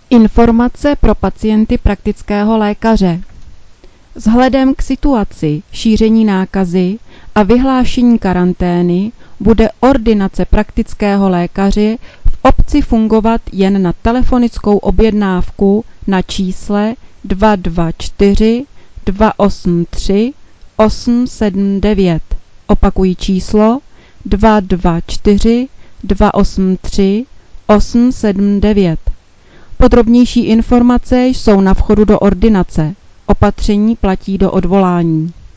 Informace pro pacienty praktického lékaře. Vzhledem k situaci šíření nákazy a vyhlášení karantény bude ordinace praktického lékaře v obci fungovat jen na telefonickou objednávku na čísle 224 283 879. Opakuji číslo 224 283 879. Podrobnější informace jsou na vchodu do ordinace. Opatření platí do odvolání.